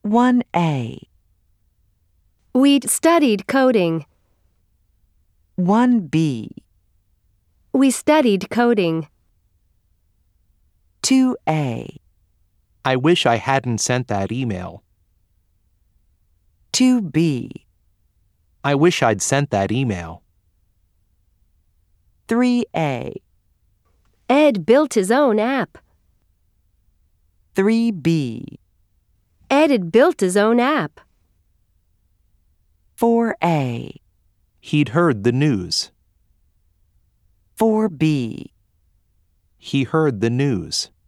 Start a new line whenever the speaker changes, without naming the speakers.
1A,
We'd studied coding.
1B,
We studied coding.
2A,
I wish I hadn't sent that email.
2B,
I wish I'd sent that email.
3A,
Ed built his own app.
3B,
Ed had built his own app.
4A,
He'd heard the news.
4B,
He heard the news.